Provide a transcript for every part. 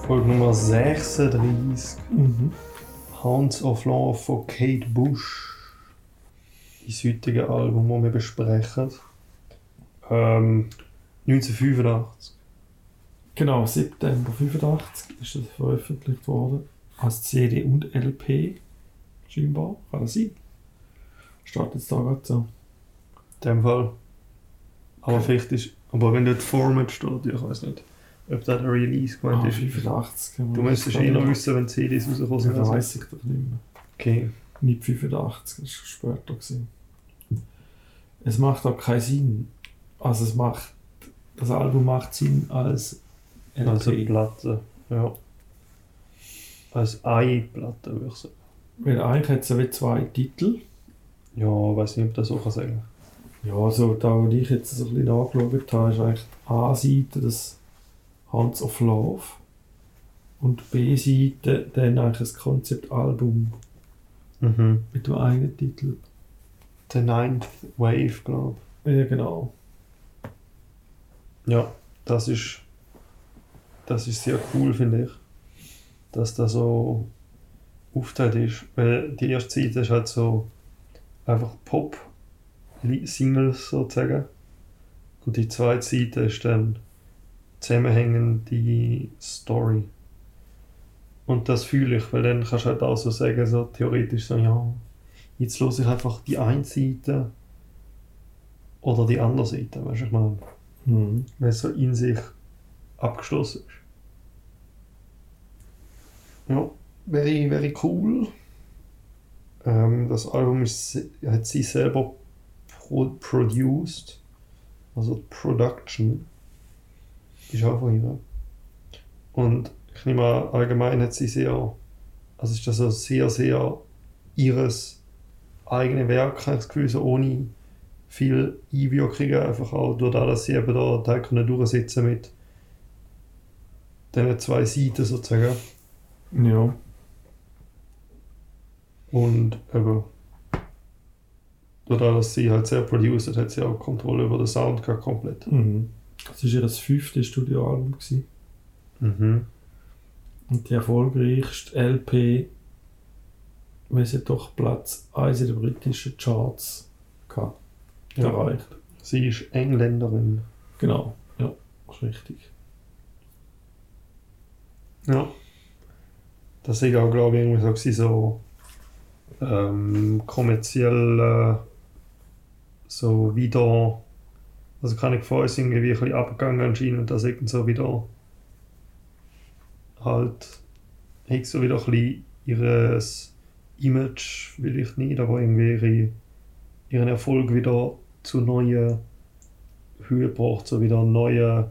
Folge Nummer 36. Hounds of Love von Kate Bush. Das heutige Album, das wir besprechen. 1985. Genau, September 85 ist das veröffentlicht worden. Als CD und LP. Scheinbar. Kann das sein? Steht jetzt da gerade so. In dem Fall. Aber Okay. vielleicht ist. Aber wenn dort Format steht, ich weiß nicht, ob das der Release gemeint ist. 85. Du müsstest eh noch wissen, wenn CDs rausgekommen sind. Das weiss ich doch nicht mehr. Okay. Nicht 85, das war später. Gewesen. Es macht auch keinen Sinn. Also das Album macht Sinn als LP. Also Platte. Ja. Als Ei-Platte, würde ich sagen. Weil eigentlich hat es ja wie zwei Titel. Ja, ich weiß nicht, ob das so kann sagen. Ja, so da, wo ich jetzt so ein bisschen angeschaut habe, ist eigentlich die A-Seite das Hounds of Love und die B-Seite dann eigentlich ein Konzeptalbum mit dem eigenen Titel. The Ninth Wave, glaube Ja, genau. ich. Ja, das ist sehr cool, finde ich. Dass das so aufgeteilt ist. Weil die erste Seite ist halt so einfach Pop-Singles sozusagen. Und die zweite Seite ist dann zusammenhängende Story. Und das fühle ich, weil dann kannst du halt auch so sagen, so theoretisch so, ja, jetzt höre ich einfach die eine Seite oder die andere Seite, weißt du, ich meine, weil es so in sich abgeschlossen ist. Ja, very, very cool. Das Album hat sie selber produced, also die Production ist auch von ihr. Und ich nehme an, allgemein hat sie also ist das so sehr, sehr ihres eigenen Werk, habe ich das Gefühl, so ohne viel Einwirkungen, einfach auch durch das, dass sie eben da Teil durchsitzen mit diesen zwei Seiten sozusagen. Ja. Und eben, dadurch, dass sie halt sehr produced hat sie auch Kontrolle über den Sound gehabt, komplett. Das war ihr 5. Studioalbum gewesen. Und die erfolgreichste LP, weil sie doch Platz 1 in den britischen Charts gehabt, erreicht. Sie ist Engländerin. Genau, ja, ist richtig. Ja. Das ist auch, glaube ich, irgendwie so kommerziell so wieder, also kann ich vorher ist irgendwie ein bisschen abgegangen anscheinend, dass irgendwie so wieder halt hat so wieder ein bisschen ihres Image, will ich nicht, aber irgendwie ihren Erfolg wieder zu neuen Höhen braucht, so wieder einen neuen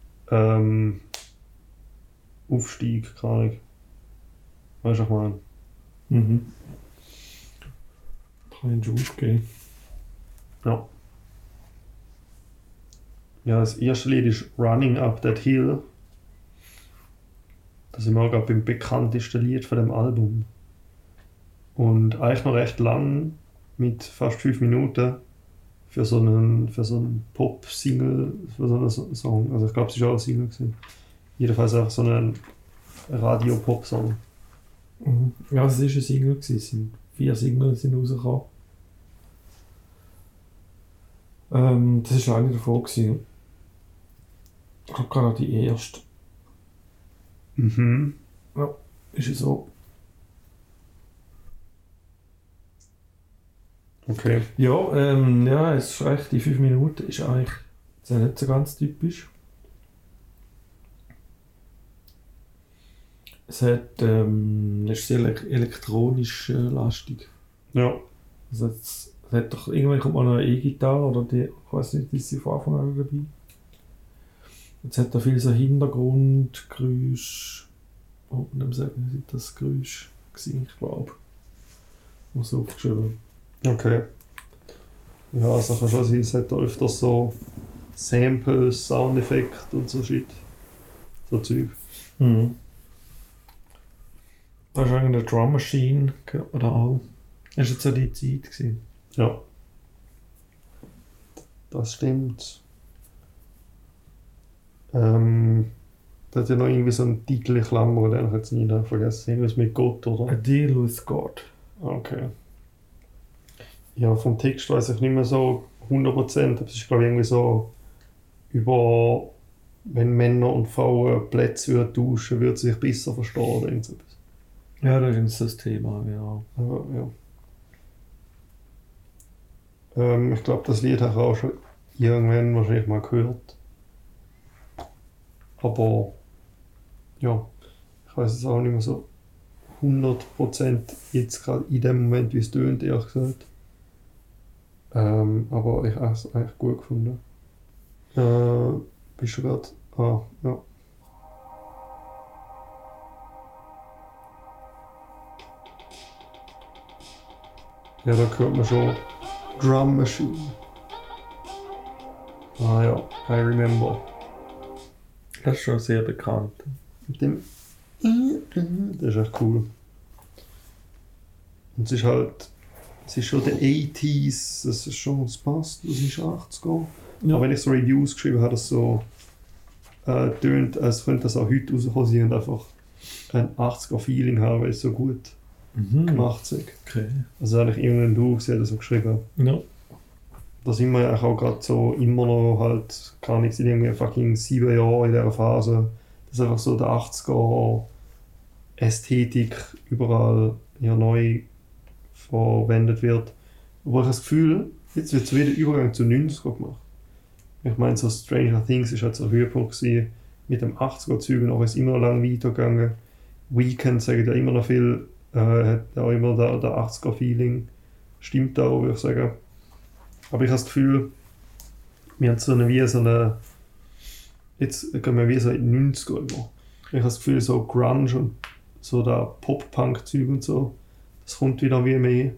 Aufstieg, keine Ahnung. Weißt du, was ich meine? Kann ich aufgeben. Ja. Ja, das erste Lied ist Running Up That Hill. Das ist immer gerade beim bekanntesten Lied von dem Album. Und eigentlich noch recht lang, mit fast 5 Minuten, für so einen Pop-Single, für so einen Song. Also ich glaube, es war auch ein Single gewesen. Jedenfalls auch so ein Radio-Pop-Song. Ja, es war ein Single gewesen. 4 Singles sind rausgekommen. Das war eine davon gewesen. Ich glaube gerade die erste. Ja, ist es so. Okay. Ja, ja, es ist recht, die 5 Minuten ist eigentlich nicht so ganz typisch. Es hat, ist sehr elektronisch lastig. Ja. Also es hat doch, irgendwann kommt mal noch eine E-Gitarre oder die, ich weiß nicht, ist sie von Anfang an dabei. Jetzt hat da viel so Hintergrundgeräusch. Oh, nicht sagen, wie das Geräusch war, ich glaube. Muss aufgeschrieben. Okay. Ja, also kann schon sein, es hat öfters so Samples, Soundeffekte und so Shit. So Zeug. Da ist irgendeine Drum Machine oder auch. Das war jetzt so die Zeit gewesen. Ja. Das stimmt. Der hat ja noch irgendwie so einen Titel in Klammern, den habe ich jetzt nie vergessen. Irgendwas mit Gott, A oder? Deal with God. Okay. Ja, vom Text weiß ich nicht mehr so 100%, aber es ist glaube ich irgendwie so über, wenn Männer und Frauen Plätze würden tauschen, würden sie sich besser verstehen oder irgend so etwas. Ja, das ist das Thema, genau. Aber, ja. Ich glaube, das Lied habe ich auch schon irgendwann wahrscheinlich mal gehört. Aber ja, ich weiß es auch nicht mehr so 100% jetzt gerade in dem Moment, wie es tönt, ehrlich gesagt. Aber ich habe es eigentlich gut gefunden. Bist du gerade? Ah, ja. Ja, da hört man schon Drum Machine. Ah ja, I remember. Das ist schon sehr bekannt. Mit dem das ist echt cool. Und es ist halt, es ist schon der 80s, das ist schon, es passt, das ist 80er. Ja. Aber wenn ich so Reviews geschrieben habe, das so tönt, als könnte das auch heute rauskommen sein und einfach ein 80er-Feeling haben, weil es so gut gemacht ist. Okay. Also eigentlich irgendein Du gesehen, das so geschrieben. Ja. Da sind wir ja auch gerade so immer noch halt, kann ich irgendwie fucking 7 Jahre in dieser Phase, dass einfach so der 80er Ästhetik überall ja neu verwendet wird. Wo ich das Gefühl, jetzt wird so wieder Übergang zu 90er gemacht. Ich meine, so Stranger Things ist halt so ein Höhepunkt gewesen, mit dem 80er-Zeug, und auch ist immer noch lang weitergegangen. Weekend sagt ja immer noch viel, hat auch immer der 80er-Feeling, stimmt da auch, würde ich sagen. Aber ich habe das Gefühl, wir haben so eine jetzt gehen wir wie so in die 90er über. Ich habe das Gefühl, so Grunge und so der Pop-Punk-Zeug und so, das kommt wieder wie mehr.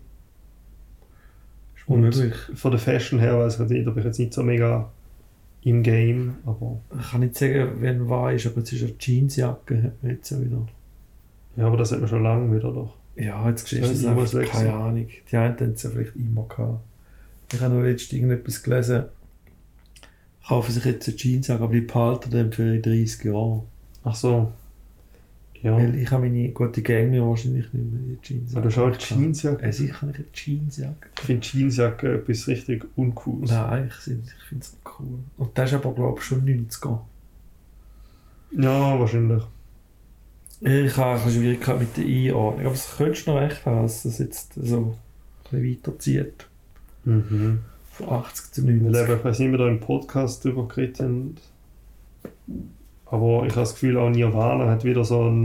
Und Unmöglich. von der Fashion her weiß ich nicht, ob ich jetzt nicht so mega im Game, aber Ich kann nicht sagen, wenn wahr ist, aber es ist eine Jeansjacke, hat man jetzt ja wieder. ja, aber das hat man schon lange wieder doch. Ja, jetzt siehst du Ja, es ich einfach, muss wechseln. keine Ahnung. Die einen haben es ja vielleicht immer gehabt. Ich habe noch letztens irgendetwas gelesen, kaufen sich jetzt eine Jeansjacke, aber die behalten dann für 30 Jahre. Ach so. Ja. Weil ich habe meine gute Gang mir wahrscheinlich nicht mehr die Jeansjacke. Aber du hast auch Jeansjacke. Sicher habe ich eine Jeansjacke. Ich finde Jeansjacke etwas richtig Uncooles. Nein, ich finde es nicht cool. Und das ist aber, glaube ich, schon 90er. Ja, wahrscheinlich. Ich habe eine Schwierigkeit mit der Einordnung, aber es könntest du noch recht haben, dass das jetzt so ein bisschen weiterzieht. Mhm. Von 80 zu Weil 90. eben, ich weiß nicht, wir da im Podcast drüber geredet haben. Aber ich habe das Gefühl, auch Nirvana hat wieder so eine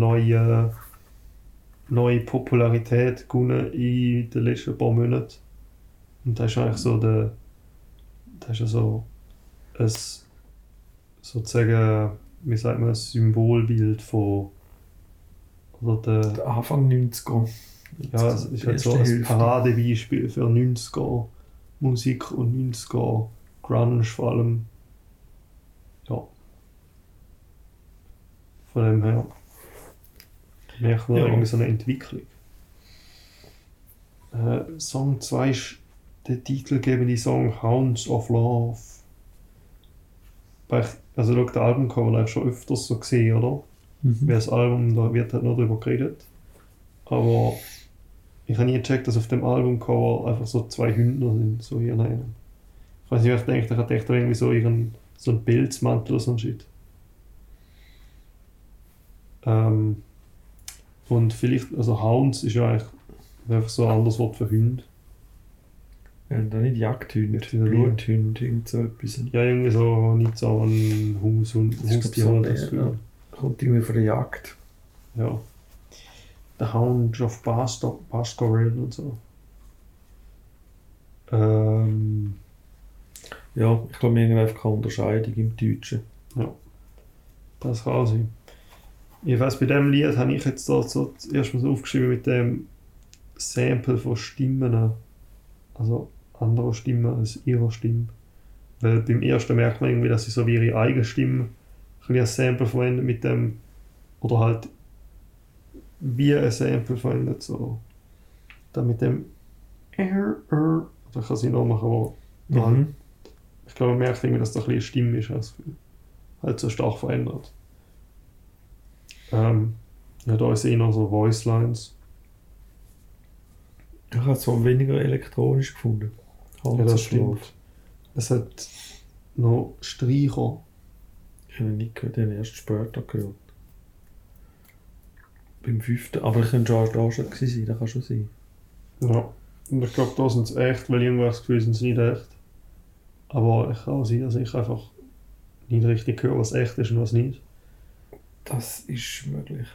neue Popularität gewonnen in den letzten paar Monaten. Und das ist eigentlich so das ist ja so ein, sozusagen, wie sagt man, ein Symbolbild von, oder Der Anfang 90er. ja, es ist Die halt so erste ein Hälfte. Paradebeispiel für 90er Musik und 90er Grunge vor allem. Ja. Von dem her merkt man Ja. irgendwie so eine Entwicklung. Song 2 ist der titelgebende Song Hounds of Love. Also schau, das Albumcover habe ich schon öfters so gesehen, oder? Weil das Album, da wird halt nur darüber geredet. Aber ich habe nie gecheckt, dass auf dem Albumcover einfach so 2 Hündler sind, so hier rein. Ich weiß nicht, was ich denke, ich dachte irgendwie so so einen Pelzmantel oder so ein Shit. Und vielleicht, also Hounds ist ja eigentlich einfach so ein anderes Wort für Hund. Ja, da nicht Jagdhunde, Jetzt wieder Bluthunde, irgend so etwas. Ja, irgendwie so nicht so ein Haustier so oder so. ja. Kommt irgendwie von der Jagd. Ja. The Hound of Baskerville und so. Ja, ich glaube, wir haben einfach keine Unterscheidung im Deutschen. Das kann sein. Ich weiss, bei diesem Lied habe ich jetzt da so zuerst mal so aufgeschrieben mit dem Sample von Stimmen. Also anderer Stimmen als ihrer Stimme. Weil beim ersten merkt man irgendwie, dass sie so wie ihre eigene Stimme ein bisschen als Sample verwendet mit dem, oder halt wie ein Sample verwendet, so. Dann mit dem oder ich kann sie noch machen, aber halt, ich glaube, man merkt irgendwie, dass das ein bisschen eine Stimme ist, also halt so stark verändert. Ja, da ist eher noch so Voice Lines. Ich habe es zwar weniger elektronisch gefunden. Ja, das stimmt. Es hat noch Streicher. Ich habe nicht gehört, den erst später gehört. Beim 5. Aber ich könnte schon da schon gewesen sein, das kann schon sein. Ja, und ich glaube, da sind sie echt, weil irgendwas Gefühl sind sie nicht echt. Aber ich kann auch sein, dass ich einfach nicht richtig höre, was echt ist und was nicht. Das ist möglich.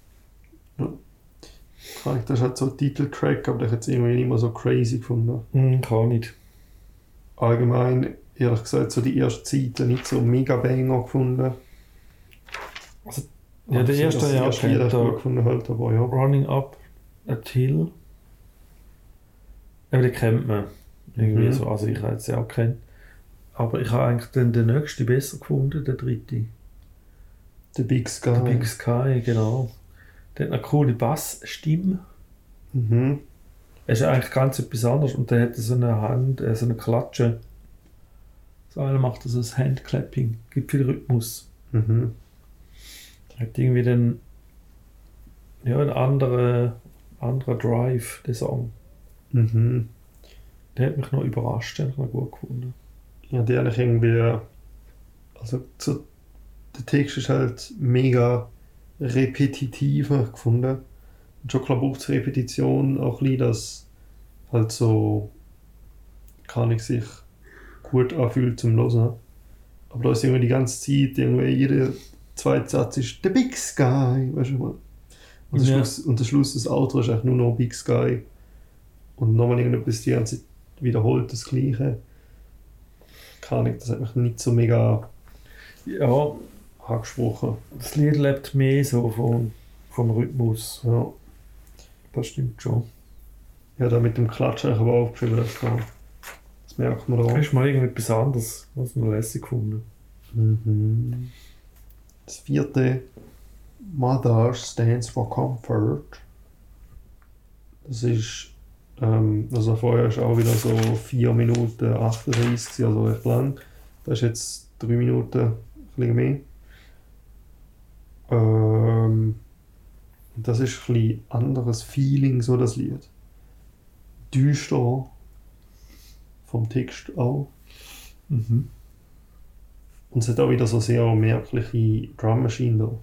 Das ist halt so ein Titeltrack, aber ich hätte es irgendwie nicht mehr so crazy gefunden. Kann nicht. Allgemein, ehrlich gesagt, so die erste Zeit nicht so mega Banger gefunden. Also, ja, der erste Lied Jahr kennt gut gefunden halt, aber ja. Running Up a Hill. Aber den kennt man. Irgendwie so. Also ich habe es ja auch kennt. Aber ich habe eigentlich den nächsten besser gefunden, den dritten. The Big Sky. The Big Sky, genau. Der hat eine coole Bassstimme. Mhm. Er ist eigentlich ganz etwas anderes und der hat so eine Hand, so eine Klatsche. So einer macht so ein Handclapping, gibt viel Rhythmus. Mhm. Hat irgendwie den, ja, einen anderer Drive, der Song. Mhm. Der hat mich noch überrascht, den habe ich noch gut gefunden. Ja, der eigentlich irgendwie, also so, der Text ist halt mega repetitiv gefunden. Und schon klar braucht es Repetition auch ein bisschen, dass halt so kann ich sich gut anfühlt zum Hören. Aber da ist irgendwie die ganze Zeit, irgendwie jeder zweite Satz ist «The Big Sky», weißt du mal. Und der Schluss des Outro ist eigentlich nur noch «Big Sky». Und nochmal irgendetwas die ganze Zeit wiederholt das Gleiche. Kann ich, das hat mich nicht so mega angesprochen. Das Lied lebt mehr so vom Rhythmus. Ja. Das stimmt schon. Ja, da mit dem Klatschen habe ich aber aufgeschrieben, das merkt man da. Das ist mal irgendetwas anderes, was ich noch lässig gefunden. Mhm. Das 4. Mother Stands for Comfort. Das ist, also vorher ist auch wieder so 4 Minuten 38, also recht lang. Das ist jetzt 3 Minuten, ein bisschen mehr. Und das ist ein bisschen anderes Feeling, so das Lied. Düster vom Text auch. Mhm. Und es hat auch wieder so sehr merkliche Drum Machine da.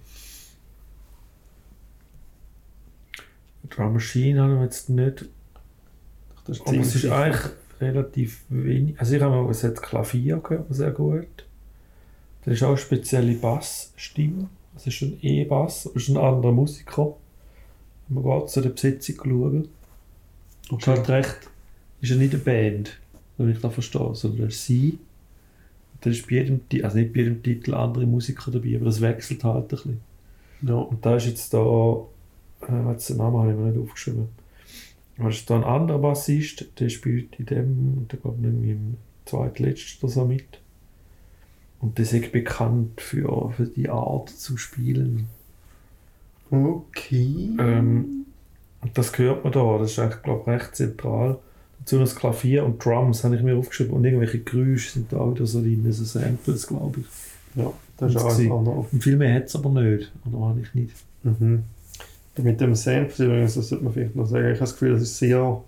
Drum Machine haben wir jetzt nicht. Das ist aber es ist eigentlich relativ wenig. Also ich habe mal das Klavier gehört, sehr gut. Da ist auch eine spezielle Bassstimme. Das ist ein E-Bass, das ist ein anderer Musiker. Man geht zu der Besetzung schauen. okay. Ist halt recht, ist ja nicht eine Band, wenn ich das verstehe, sondern sie. Da ist bei jedem, also nicht bei jedem Titel andere Musiker dabei, aber das wechselt halt ein bisschen. Ja. Und da ist jetzt da, den Namen habe ich mir nicht aufgeschrieben. Da ist da ein anderer Bassist, der spielt in dem, der glaube ich im zweitletzten oder so mit. Und der ist bekannt für die Art zu spielen. Okay. Und das hört man da, das ist eigentlich, glaube ich, recht zentral. Dazu das Klavier und Drums habe ich mir aufgeschrieben und irgendwelche Geräusche sind da auch wieder so drin, so Samples, glaube ich. Ja, das ist auch noch. Und viel mehr hat es aber nicht, oder habe ich nicht. Mhm. Mit dem Sample übrigens, das sollte man vielleicht noch sagen, ich habe das Gefühl, das ist sehr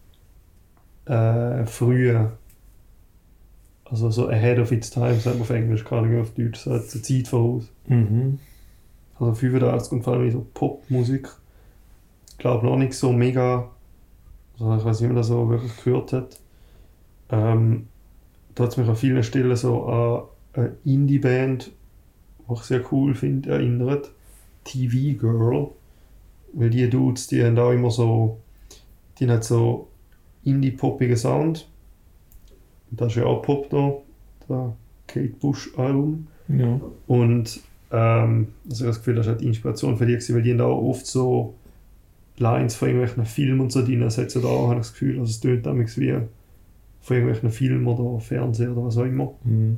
früh, also so ahead of its time, sagt man auf Englisch, gerade nicht auf Deutsch, so zur Zeit voraus. Mhm. Also 85 und vor allem so Popmusik. Ich glaube noch nicht so mega, also ich weiß nicht, wie man das so wirklich gehört hat. Da hat es mich an vielen Stellen so an eine Indie-Band, die ich sehr cool finde, erinnert. TV Girl. Weil die Dudes, die haben auch immer so, die haben so indie-poppigen Sound. Und das ist ja auch Pop da, das Kate Bush Album. Ja. Und also ich habe das Gefühl, das ist halt die Inspiration für die gewesen, weil die haben auch oft so Lines von irgendwelchen Filmen und so drin. Das hat so da auch, habe ich das Gefühl, also es tönt damals wie von irgendwelchen Filmen oder Fernsehen oder was auch immer. Mhm.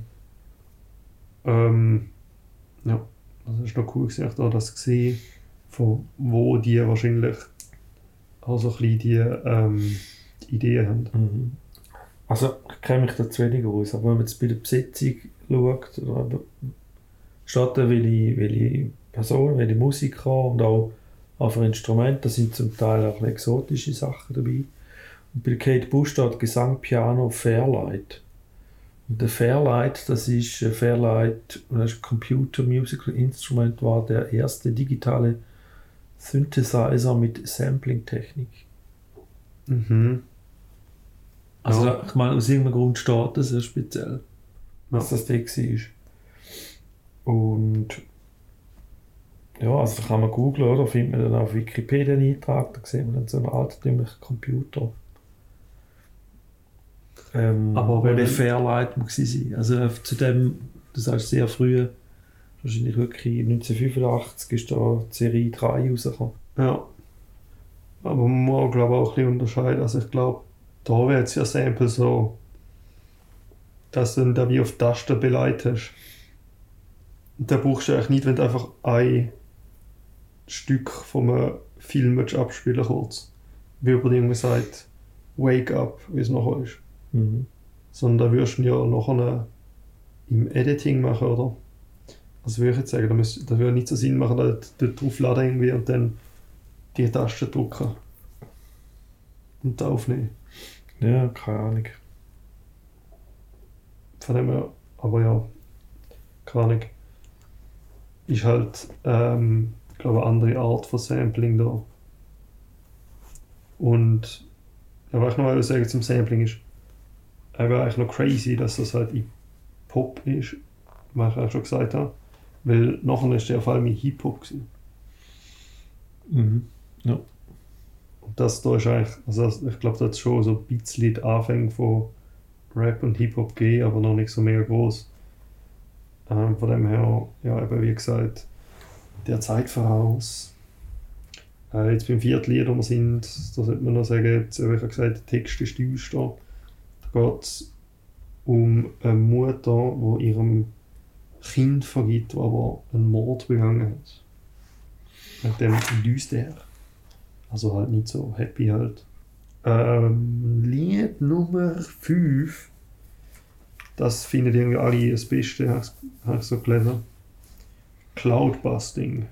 Ja, also das ist noch cool gewesen, ich da das gesehen, von wo die wahrscheinlich auch so ein bisschen die Ideen haben. Mhm. Also ich kenne mich da zu wenig aus, aber wenn man jetzt bei der Besetzung schaut, oder steht da, welche Personen, welche Musiker und auch für Instrumente. Da sind zum Teil auch exotische Sachen dabei. Und bei Kate Bush steht Gesang, Piano, Fairlight. Und der Fairlight, das ist ein Computer Musical Instrument, war der erste digitale Synthesizer mit Sampling-Technik. Mhm. Also Ja. ich meine, aus irgendeinem Grund steht das sehr speziell, dass Ja. das da war. Und ja, also da kann man googlen, oder? Da findet man dann auf Wikipedia einen Eintrag, da sieht man dann so einen altertümlichen Computer. Aber weil der wenn- Fairlight muss sein. Also zu dem, du sagst sehr früh, wahrscheinlich wirklich 1985 ist da die Serie 3 rausgekommen. Ja. Aber man muss, glaube ich, auch ein bisschen unterscheiden. Also ich glaube, da wird es ja Sample so, dass du dann da wie auf die Taste beleidigst. Und da brauchst du eigentlich nicht, wenn du einfach ein Stück von einem Film abspielen kurz. Wie über irgendwie sagt, Wake Up, wie es nachher ist. Mhm. Sondern da würdest du ja nachher im Editing machen, oder? Also würde ich jetzt sagen, da würde nicht so Sinn machen, da draufladen irgendwie und dann die Taste drücken. Und aufnehmen. Ja, keine Ahnung. Von dem her, aber ja, keine Ahnung. Ist halt, glaube eine andere Art von Sampling da. Und ja, was ich noch sagen zum Sampling ist, wäre eigentlich noch crazy, dass das halt in Pop ist, was ich auch schon gesagt habe. Weil nachher ist der vor allem in Hip-Hop gewesen. Mhm. Ja. Und das da ist eigentlich, also ich glaube, da hat es schon so ein bisschen die Anfänge von Rap und Hip-Hop gegeben, aber noch nicht so mega groß. Von dem her, ja, eben wie gesagt, der Zeit voraus. Jetzt beim vierten Lied, wo wir sind, da sollte man noch sagen, jetzt habe ich ja gesagt, der Text ist düster. Da geht es um eine Mutter, die ihrem Kind vergibt, das aber einen Mord begangen hat. Mit dem düster. Also halt nicht so happy halt. Lied Nummer 5. Das finden irgendwie alle das Beste, habe ich so gelesen. Cloudbusting.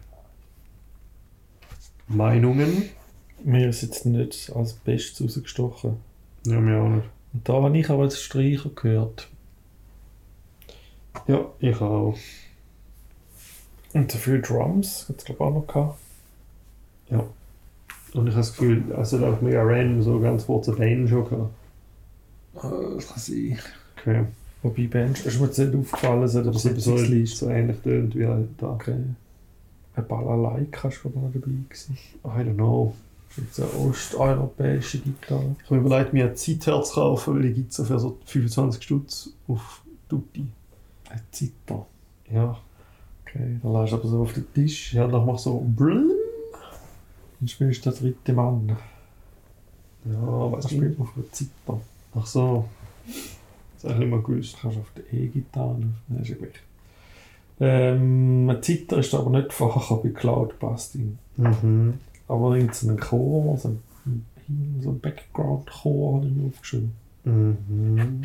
Meinungen? Mir ist jetzt nicht als Bestes rausgestochen. Ja, mir auch nicht. Und da habe ich aber als Streicher gehört. Ja, ich auch. Und so viele Drums hat es glaube ich auch noch gehabt. Ja. Und ich habe das Gefühl, also da auch mega random, so ganz kurz eine Band schon gehabt. Das kann sein. Okay. Wobei Bands, ist mir jetzt nicht aufgefallen, dass Das das ist so, ein ist. so ähnlich tönt wie halt da. Okay. Ein Balalaika ist glaube ich noch dabei gewesen. I don't know. So eine osteuropäische Gitarre. Ich habe überlegt, mir ein Zeitherz zu kaufen, weil die gibt es so für so 25 Stutz auf Tutti. Ein Zither. Ja. Okay, dann lässt du aber so auf den Tisch. Ja, dann mach ich so Brrrr. Dann spielst du den dritten Mann. Ja, Dann weiß nicht. spielt man auf der Zither. Ach so. Das habe ich nicht mehr gewusst. Du kannst auf der E-Gitarre. Nein, ist ja gleich. Ein Zither ist aber nicht vorgekommen bei Cloudbusting. Mhm. Aber irgendein Chor, so ein Background-Chor habe ich mir aufgeschrieben. Mhm.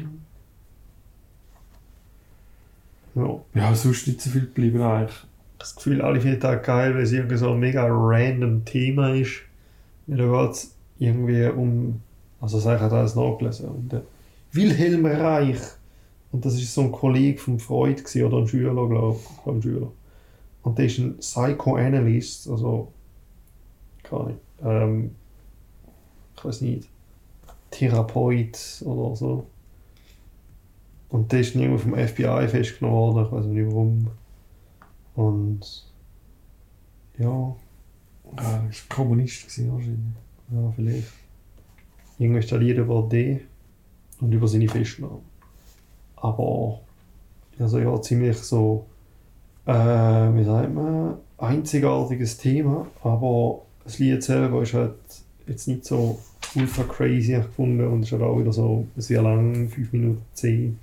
Ja. Ja, sonst nicht so viel geblieben eigentlich. Das Gefühl, alle finden das geil, weil es irgendwie so ein mega random Thema ist. Weil da geht es irgendwie um, also das habe ich auch alles nachgelesen, um den Wilhelm Reich. Und das ist so ein Kollege von Freud gewesen, oder ein Schüler, glaube ich, ein Schüler. Und der ist ein Psychoanalyst, also keine Ahnung, ich weiß nicht, Therapeut oder so. Und der ist irgendwie vom FBI festgenommen worden, ich weiß nicht warum. Und ja, Ah, das war Kommunist gewesen, wahrscheinlich. ja, vielleicht. Irgendwie ist da Lied über den und über seine Festnahme. Aber also ja, ziemlich so, wie sagt man, einzigartiges Thema, aber das Lied selber ist halt jetzt nicht so ultra crazy gefunden und ist halt auch wieder so sehr lang, 5 Minuten 10.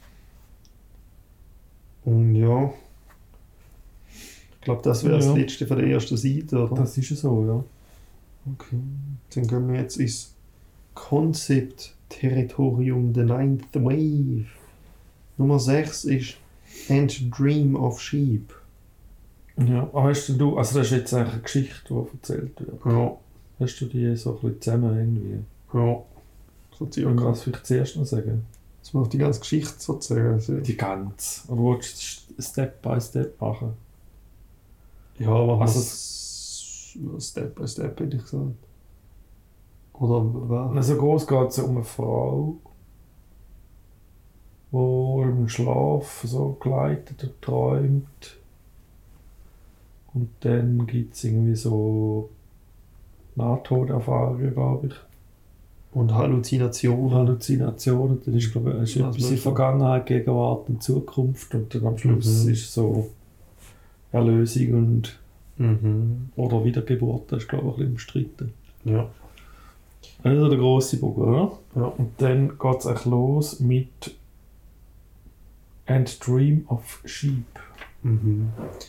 Und ja, ich glaube, das wäre das Ja. letzte von der ersten Seite, oder? Das ist ja so, ja. Okay, dann gehen wir jetzt ins Konzept-Territorium The Ninth Wave. Nummer 6 ist And Dream of Sheep. Ja, aber hast du, also das ist jetzt eigentlich eine Geschichte, die erzählt wird. Ja, Hast du die so ein bisschen zusammen irgendwie? ja. So Und circa. was vielleicht zuerst noch sagen? Dass man auf die ganze Geschichte sozusagen sieht. Die ganze. Oder willst du Step by Step machen? Ja, machen wir Also- Step by Step, hätte ich gesagt. Oder was? Also groß geht es um eine Frau, die im Schlaf so gleitet und träumt. Und dann gibt es irgendwie so Nahtoderfahrungen, glaube ich. Und Halluzinationen. Halluzinationen. Dann ist, glaube ich, Was etwas in meinst du? Vergangenheit, Gegenwart und Zukunft. Und dann am Schluss Mhm. ist so Erlösung und Mhm. oder Wiedergeburt. Das ist, glaube ich, ein bisschen umstritten. Ja. Also der grosse Bogen, oder? Ja. Und dann geht es eigentlich los mit And Dream of Sheep. Mhm.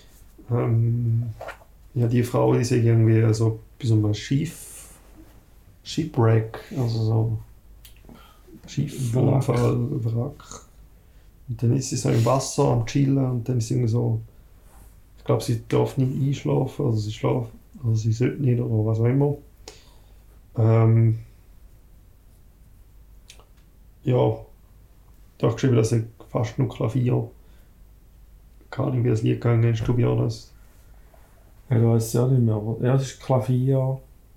Ja, die Frau, die sich irgendwie so bei so einem Shipwreck, also so Schiffunfall, Wrack. Und dann ist sie so im Wasser am Chillen und dann ist sie irgendwie so, ich glaube, sie darf nicht einschlafen, also sie schläft, also sie sollte nicht oder was auch immer. Ja, da habe ich geschrieben, dass ich fast nur Klavier. Keine Ahnung, wie das Lied gegangen ist, to be honest. Ja, ich weiß es ja nicht mehr. Aber ja, es ist Klavier.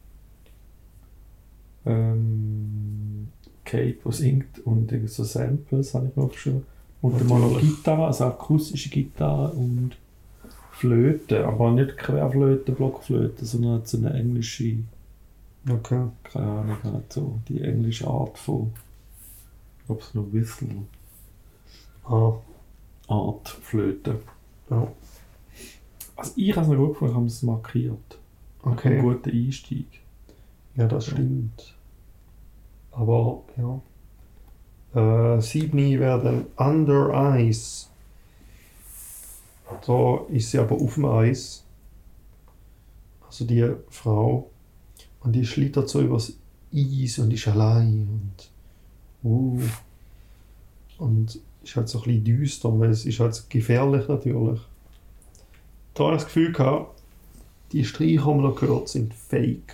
Kate, die singt und irgendwie so Samples habe ich mir aufgeschrieben. Und dann mal noch Natürlich. Gitarre, also akustische Gitarre und Flöte, aber nicht Querflöte, Blockflöte, sondern so eine englische, Okay. keine Ahnung, halt so die englische Art von, ich glaube es noch Whistle Ah, Art Flöte. ja. Also ich habe es noch gut gefunden, ich habe es markiert. Ein Okay. guter Einstieg. Ja, das stimmt. Aber, ja. 7 werden Under Ice. Da ist sie aber auf dem Eis. Also die Frau. Und die schlittert so übers Eis und ist allein. Und ist halt so ein bisschen düster, weil es ist halt gefährlich natürlich. Da habe ich das Gefühl gehabt, die Streiche, die man da gehört, sind fake.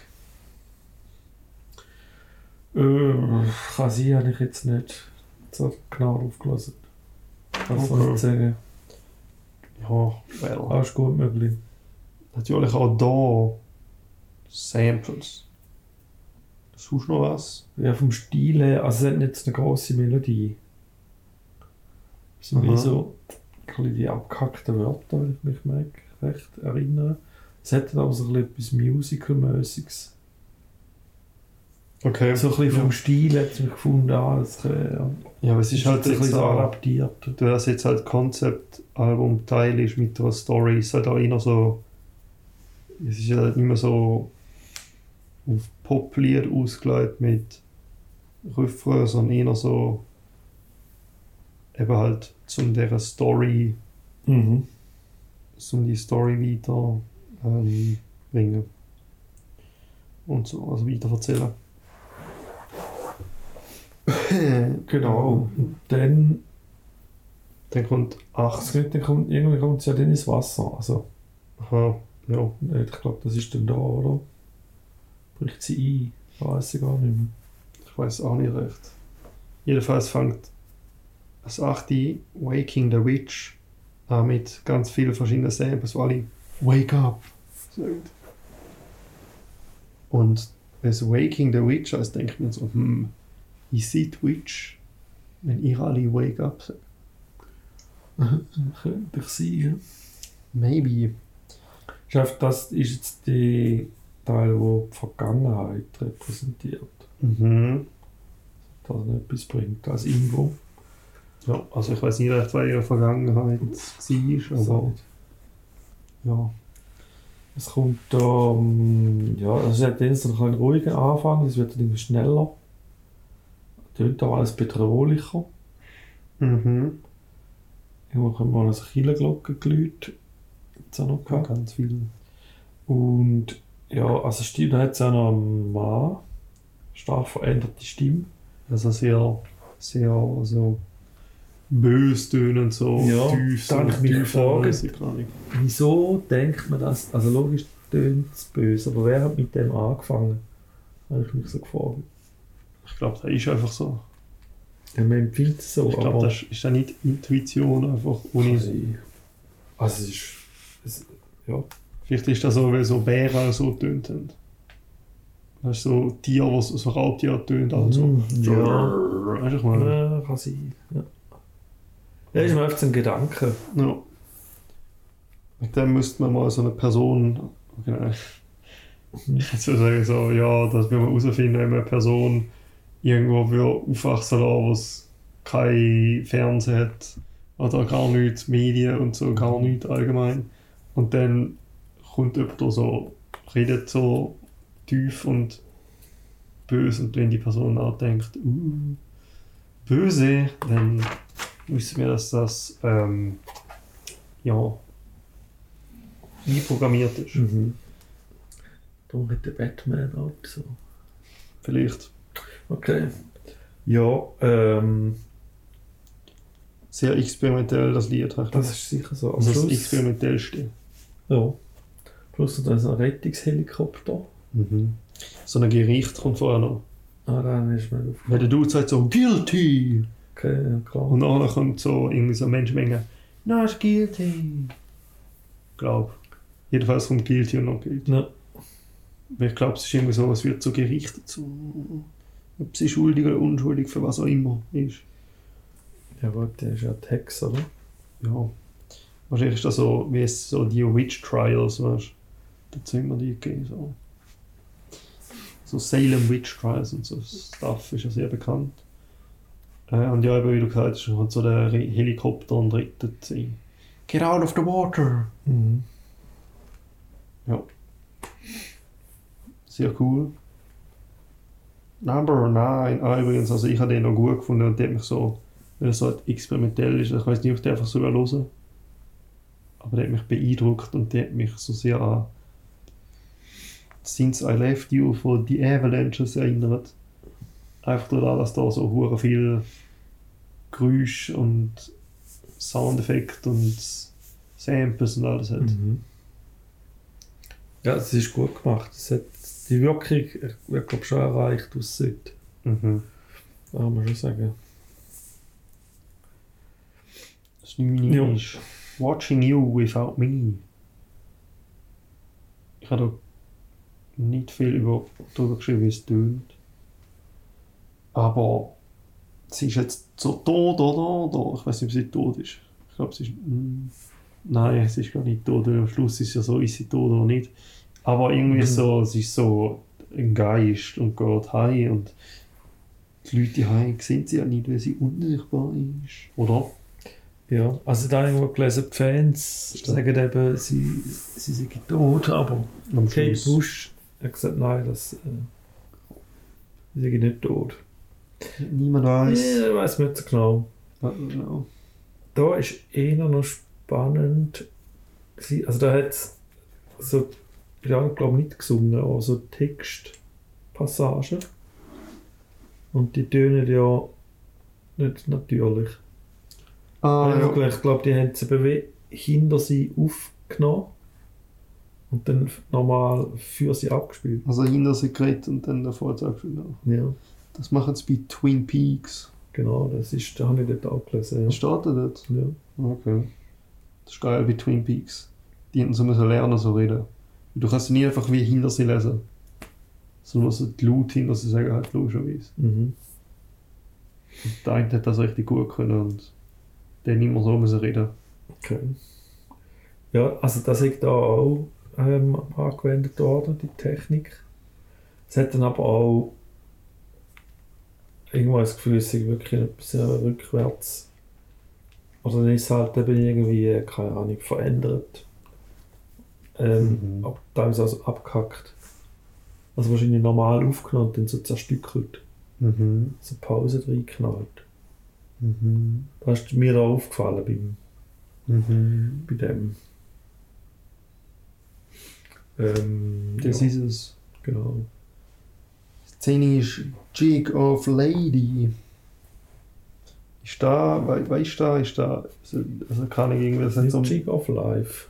Kann sein, habe ich jetzt nicht so genau aufgelassen. Was soll Okay. ich sagen? Ja, well. Auch ist gut möglich. Natürlich auch da Samples. Suchst du noch was? Ja, vom Stil her, also es hat nicht so eine grosse Melodie. Es sind wie Aha. so ein bisschen die abgehackten Wörter, wenn ich mich recht erinnere. Es hat dann aber so ein bisschen etwas Musical-mäßiges. Okay. So ein bisschen vom Stil hat es mich gefunden, das Ja, aber es ist halt ein jetzt bisschen so auch, adaptiert. du hast jetzt halt Konzeptalbum Teil ist mit der Story, ist halt auch immer so, es ist halt immer so auf Poplied ausgelegt mit Refrain, sondern eher so eben halt zum dieser Story, Mhm. um die Story weiter bringen und so, also weiter erzählen. Genau. Und dann, Dann kommt 8. irgendwie kommt es ja dann ins Wasser. Also, Aha, ja. ich glaube, das ist dann da, oder? Bricht sie ein? Weiß ich gar nicht mehr. Ich weiß auch nicht recht. Jedenfalls fängt das 8. Waking the Witch an mit ganz vielen verschiedenen Samples, wo alle Wake up sagen. Und wenn es Waking the Witch heißt, denkt man so, is it Witch? Wenn ihr alle Wake up sagt. Könnte ich sein, ja. Maybe. Das ist jetzt der Teil, der die Vergangenheit repräsentiert. Mhm. Dass er etwas bringt als Info. Ja, also ich weiß nicht recht, was ihre Vergangenheit war, aber So. ja. Es kommt da, ja, es hat dann so einen kleinen ruhigen Anfang, es wird dann immer schneller. Tönt auch alles bedrohlicher. Mhm. Irgendwann kommt mal eine Kirchenglocke geläutet. Hat's auch noch gehabt. Ganz viel. Und ja, also Stimme, da hat es auch noch einen Mann. Stark veränderte Stimme. Also sehr, sehr, also böse tönen, so Ja, tief, da habe ich mich gefragt. weiss ich gar nicht. Wieso denkt man das? Also logisch tönt es böse, aber wer hat mit dem angefangen? Habe ich mich so gefragt. Ich glaube, das ist einfach so. Ja, man empfindet es so, Ich glaube, aber... das ist ja nicht Intuition, einfach ohne... Also ja. Vielleicht ist das so, weil so Bären auch so tönt haben. Weißt du, so Tiere, die so Raubtiere tönt, also so... Ja. Weißt du, ich meine... Ja, kann sein. Ja. Das ist mir einfach ein Gedanke. Ja. Mit dem müsste man mal so eine Person... Genau. Ich würde sagen, so, ja, das will man herausfinden, wenn man eine Person irgendwo aufwachsen lassen, wo es kein Fernsehen hat oder gar nichts, Medien und so, gar nichts allgemein. Und dann kommt jemand, der so redet so tief und böse, und wenn die Person auch denkt, böse, dann wissen wir, dass das ja einprogrammiert ist. Mhm. Darum hat der Batman auch so. Vielleicht. Okay. Ja, Sehr experimentell, das Lied. das ist sicher so. Am Also das Schluss, experimentellste. ja. Plus dann ist ein Rettungshelikopter. So ein Gericht kommt vorher noch. Dann ist man auf. Wenn der Dude sagt so, guilty! Okay, ja, klar. Und nachher kommt so irgendwie so eine Menschenmenge, no, it's guilty! Glaub. Jedenfalls kommt guilty und noch guilty. Ja. Weil ich glaube, es ist irgendwie so, es wird so gerichtet, so, ob sie schuldig oder unschuldig, für was auch immer ist. Ja gut, der ist ja Tex, oder? Ja. Wahrscheinlich ist das so, wie es so die Witch Trials, weißt du? Dazu immer die gegeben, so. So Salem Witch Trials und so Stuff ist ja sehr bekannt. Und ja, eben, wie du gesagt hast, hat so der Helikopter und rettet sie. Get out of the water! Mhm. Ja. Sehr cool. Number 9. Übrigens, also ich habe den noch gut gefunden und der hat mich so, weil er so halt experimentell ist, ich weiß nicht, ob ich den einfach so hören, aber der hat mich beeindruckt und der hat mich so sehr an Since I Left You von The Avalanches erinnert. Einfach daran, dass da so hure viel Geräusch und Soundeffekte und Samples und alles hat. Mhm. Ja, es ist gut gemacht. Es hat die Wirkung, ich glaube, schon erreicht, was es sollte. Mhm. Da kann man schon sagen. Das Neue ist Watching You Without Me. Ich habe da nicht viel darüber geschrieben, wie es tönt. Aber sie ist jetzt so tot, oder? Ich weiß nicht, ob sie tot ist. Ich glaube, sie ist... Nein, sie ist gar nicht tot. Am Schluss ist es ja so, ist sie tot oder nicht. Aber irgendwie so, sie ist so ein Geist und geht heim und die Leute heim sehen sie ja nicht, weil sie unsichtbar ist. Oder? Ja, also da habe ich irgendwo gelesen, die Fans sagen eben, sie sei tot, aber Am Kate Schluss. Bush hat gesagt, nein, sie sei nicht tot. Niemand weiß. Ja, ich weiß nicht so genau. Genau. Da ist eher noch spannend, also da hat es so, ich glaube nicht gesungen, aber so Textpassagen. Und die tönen ja nicht natürlich. Ja. Ich glaube, die haben sie eben hinter sie aufgenommen und dann nochmal für sie abgespielt. Also hinter sie geredet und dann davor abgespielt. Ja, Das machen sie bei Twin Peaks. genau, da habe ich dort auch gelesen. Ja. Steht da dort? Ja. Okay. Das ist geil bei Twin Peaks. Die hätten so müssen lernen, so reden. Du kannst nie einfach wie hinter sie lesen. Sondern so die Laut hinter sie sagen halt logischerweise. Mhm. Und der eine hat das richtig gut können und der nicht mehr so müssen reden. Okay. Ja, also das ist da auch angewendet worden, die Technik. Es hat dann aber auch irgendwo das Gefühl, es sei wirklich etwas rückwärts. Oder dann ist es halt eben irgendwie, keine Ahnung, verändert. Teilweise also abgehackt. Also wahrscheinlich normal aufgenommen und dann so zerstückelt. So Pause reingeknallt. Das ist mir da aufgefallen bei dem. Das ja, ist es. genau. Die Szene ist Jig of Lady. Ist da, weißt du, ist da, also kann ich irgendwie, das hat so ein, Jig of Life.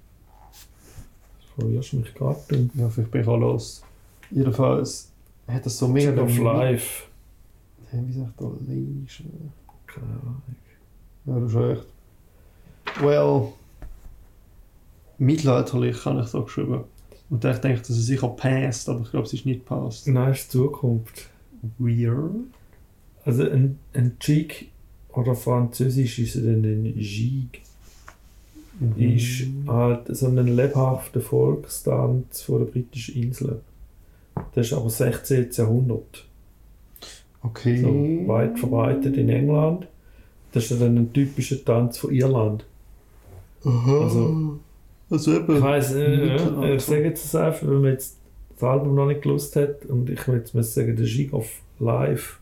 Das verwirrst mich gerade. ja, vielleicht bin ich auch los. Jedenfalls hat das so Jig mega of Life. Wie sagt er, Leisure? Keine Ahnung. Ja, du hast recht. Well, mittelalterlich habe ich so geschrieben. Und ich denke, dass es sicher passt, aber ich glaube, es ist nicht passt. Nein, ist Zukunft. Weird. Also ein Jig, oder französisch ist es dann ein Jig, ist halt so ein lebhafter Volkstanz von der britischen Insel. Das ist aber 16. Jahrhundert. Okay. So weit verbreitet in England. Das ist dann ein typischer Tanz von Irland. Aha. Also eben. Ich weiss, Mittelalter. ich sage jetzt einfach, wenn man jetzt das Album noch nicht gelesen hat und ich will jetzt mal sagen, der Jig of Life.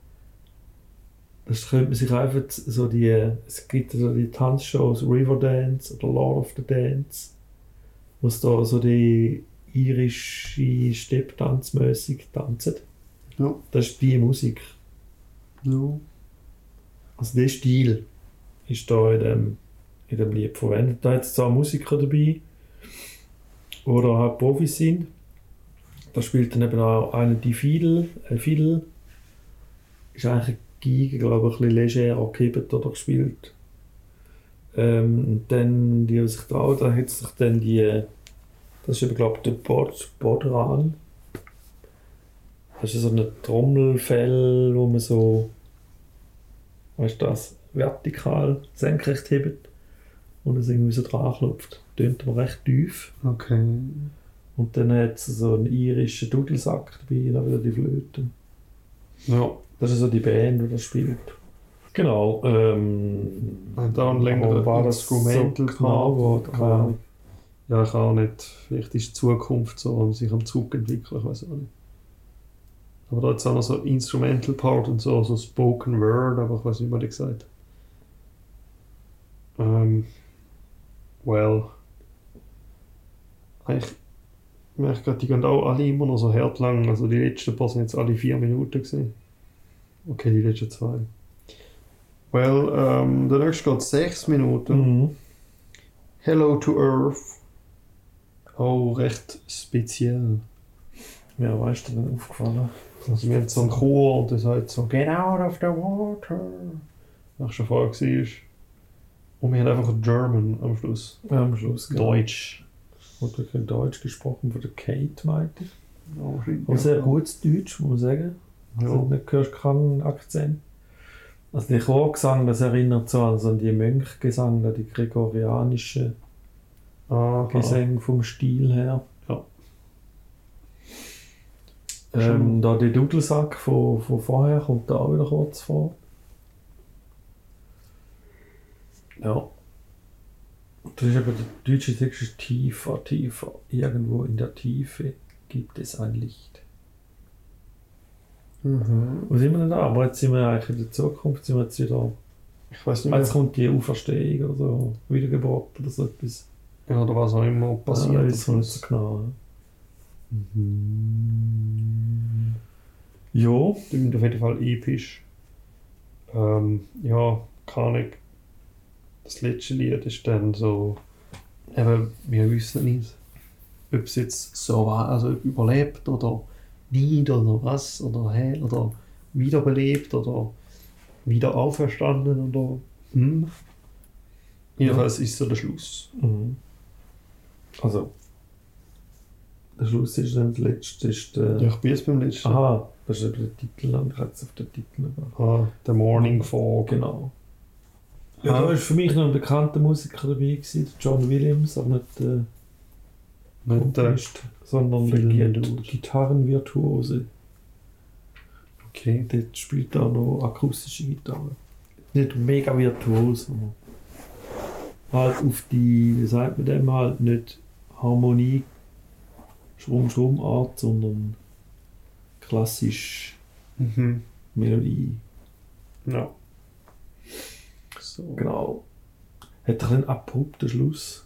Das könnte man sich einfach so es gibt so die Tanzshows Riverdance oder Lord of the Dance, wo es da so die irische Stepptanzmäßig tanzen. Ja. Das ist die Musik. Ja. Also der Stil ist da in dem Lied verwendet. Da hat es zwar Musiker dabei, die da halt Profis sind. Da spielt dann eben auch einer die Fiddle. Fiddle ist eigentlich eine Geige, glaube ich, ein bisschen legerer gehebt oder gespielt. Und dann, die sich trauen, da hat sich dann das ist eben, glaube ich, der Bodran. Das ist so ein Trommelfell, wo man so, weißt du das, vertikal senkrecht hebt und es irgendwie so dran klopft. Tönt aber recht tief. Okay. Und dann hat es so einen irischen Dudelsack dabei, dann wieder die Flöte. Ja. Das ist so die Band, die das spielt. Genau. Und da ein längerer war das Instrumental so genau Part. keine Ahnung. Ja, ich auch nicht. Vielleicht ist die Zukunft so und sich am Zug entwickeln, ich weiß auch nicht. Aber da hat es auch noch so Instrumental Part und so Spoken Word, aber ich weiß nicht, was die gesagt well. Ich merke gerade, die gehen auch alle immer noch so hart lang. Also die letzten paar sind jetzt alle 4 Minuten gewesen. Okay, die letzten 2. Well, der nächste geht 6 Minuten. Mhm. Hello to Earth. Oh, recht speziell. Ja, weißt du, dann aufgefallen. Also wir haben so einen Chor und der sagt so «Get out of the water!» Was schon vorher war. Und wir haben einfach German am Schluss. Ja, am Schluss. Genau. Deutsch. Oder kein Deutsch gesprochen von der Kate, meinte ich. Ja, Aber sehr gutes Deutsch, muss man sagen. Also, da hörst du keinen Akzent. Also der Chorgesang, das erinnert so an so die Mönchgesang, die gregorianischen Gesänge vom Stil her. Ja. Da der Dudelsack von vorher kommt da auch wieder kurz vor. Ja. Das ist aber der deutsche Text ist tiefer, tiefer. Irgendwo in der Tiefe gibt es ein Licht. Mhm. Wo sind wir denn da? Aber jetzt sind wir eigentlich in der Zukunft, sind wir jetzt wieder. Ich weiß nicht mehr. Jetzt kommt die Auferstehung oder so, Wiedergeburt oder so etwas. Ja, oder was auch immer passiert. Ja, das ist nicht so genau. Ja. Klingt auf jeden Fall episch. Ja, keine Ahnung. Das letzte Lied ist dann so, eben, wir wissen nicht, ob es jetzt so war, also ob überlebt oder nicht oder was, oder wiederbelebt oder wieder auferstanden oder Jedenfalls ist so der Schluss. Mhm. Also, der Schluss ist dann das letzte. Ist der... Ja, ich bin jetzt beim letzten. Aha, das ist eben der Titel, und ich hätte es auf den Titel gebracht. Ah, The Morning Fog. Genau. Ja, da war für mich noch ein bekannter Musiker dabei gewesen, John Williams, aber nicht der Komponist, sondern der Gitarrenvirtuose. Okay. Dort spielt er noch akustische Gitarre. Nicht mega virtuos, aber halt auf die, wie sagt man dem, halt nicht Harmonie, Schrumm-Schrumm-Art, sondern klassisch Melodie. Ja. So. Genau. Hat er einen abrupten Schluss?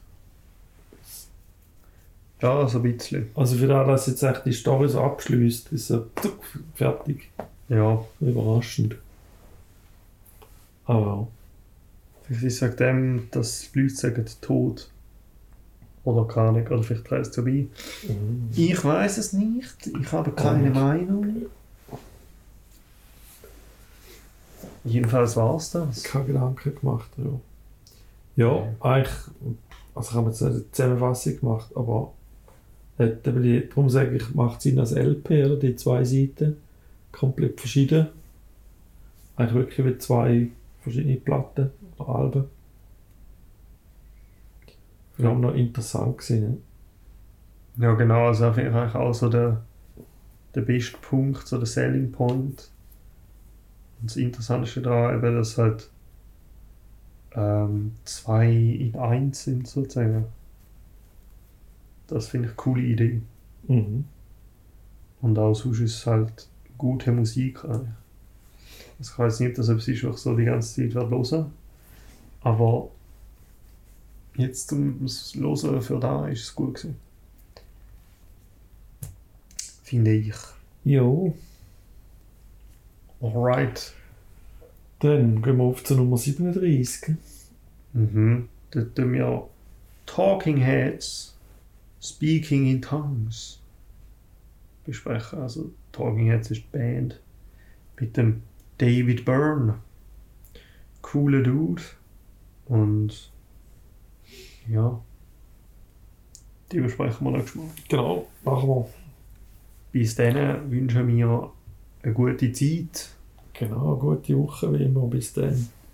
Ja, so ein bisschen. Also für das, dass jetzt echt die Story so abschließt, ist er fertig. Ja. Überraschend. Aber Vielleicht ist es wegen dem, dass die Leute sagen, tot. Oder keine Ahnung, oder vielleicht dreht es vorbei. Ich weiß es nicht, ich habe keine Meinung. Jedenfalls war es das. keine Gedanken gemacht. Ja, eigentlich, also ich habe jetzt nicht eine Zusammenfassung gemacht, aber darum sage ich, macht Sinn als LP, oder? Die 2 Seiten, komplett verschieden. Eigentlich wirklich wie 2 verschiedene Platten oder Alben. Ja, noch interessant gewesen. Ja genau, also finde ich eigentlich auch so der beste Punkt, so der Selling Point. Und das Interessanteste daran eben, dass halt 2 in 1 sind sozusagen. Das finde ich eine coole Idee. Mhm. Und auch sonst ist es halt gute Musik eigentlich. Also ich weiß nicht, dass etwas ist, was ich so die ganze Zeit hören. Aber jetzt zum Hören für da ist es gut gewesen. Finde ich. Jo, Alright. dann gehen wir auf zur Nummer 37. Dort tun wir Talking Heads Speaking in Tongues besprechen. Also Talking Heads ist die Band mit dem David Byrne. Cooler Dude. Und ja, die besprechen wir nächstes Mal. Genau, machen wir. Bis dann wünschen wir eine gute Zeit. Genau, gute Woche wie immer. Bis dann.